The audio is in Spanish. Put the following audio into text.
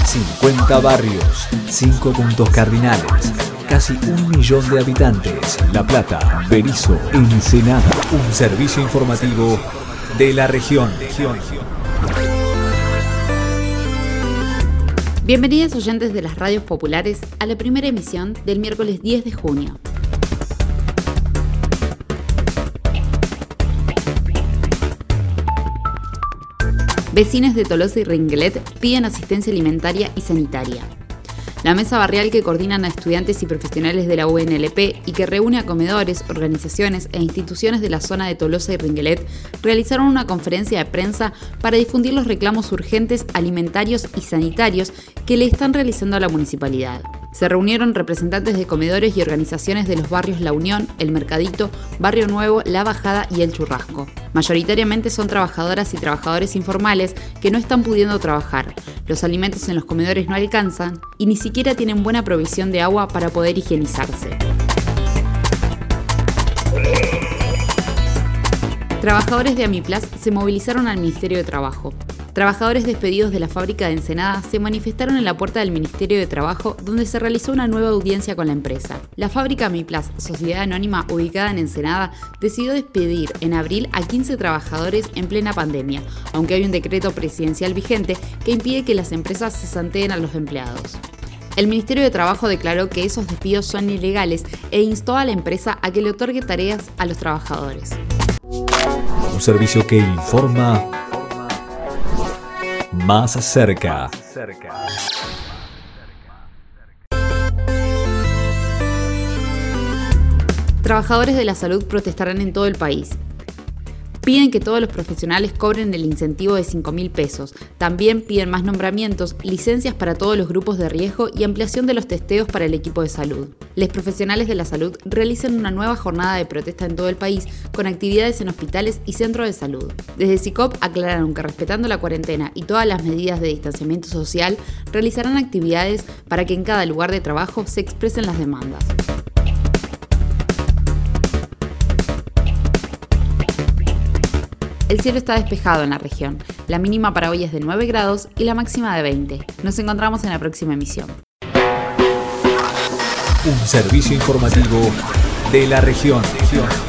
50 barrios, 5 puntos cardinales, casi 1 millón de habitantes. La Plata, Berisso, Ensenada. Un servicio informativo de la región. Bienvenidos oyentes de las radios populares a la primera emisión del miércoles 10 de junio. Vecinos de Tolosa y Ringuelet piden asistencia alimentaria y sanitaria. La mesa barrial que coordinan a estudiantes y profesionales de la UNLP y que reúne a comedores, organizaciones e instituciones de la zona de Tolosa y Ringuelet realizaron una conferencia de prensa para difundir los reclamos urgentes alimentarios y sanitarios que le están realizando a la municipalidad. Se reunieron representantes de comedores y organizaciones de los barrios La Unión, El Mercadito, Barrio Nuevo, La Bajada y El Churrasco. Mayoritariamente son trabajadoras y trabajadores informales que no están pudiendo trabajar. Los alimentos en los comedores no alcanzan y ni siquiera tienen buena provisión de agua para poder higienizarse. Trabajadores de Amiplas se movilizaron al Ministerio de Trabajo. Trabajadores despedidos de la fábrica de Ensenada se manifestaron en la puerta del Ministerio de Trabajo, donde se realizó una nueva audiencia con la empresa. La fábrica Amiplas, sociedad anónima ubicada en Ensenada, decidió despedir en abril a 15 trabajadores en plena pandemia, aunque hay un decreto presidencial vigente que impide que las empresas cesanteen a los empleados. El Ministerio de Trabajo declaró que esos despidos son ilegales e instó a la empresa a que le otorgue tareas a los trabajadores. Un servicio que informa más cerca. Trabajadores de la salud protestarán en todo el país. Piden que todos los profesionales cobren el incentivo de 5.000 pesos. También piden más nombramientos, licencias para todos los grupos de riesgo y ampliación de los testeos para el equipo de salud. Los profesionales de la salud realizan una nueva jornada de protesta en todo el país con actividades en hospitales y centros de salud. Desde SICOP aclararon que respetando la cuarentena y todas las medidas de distanciamiento social, realizarán actividades para que en cada lugar de trabajo se expresen las demandas. El cielo está despejado en la región. La mínima para hoy es de 9 grados y la máxima de 20. Nos encontramos en la próxima emisión. Un servicio informativo de la región.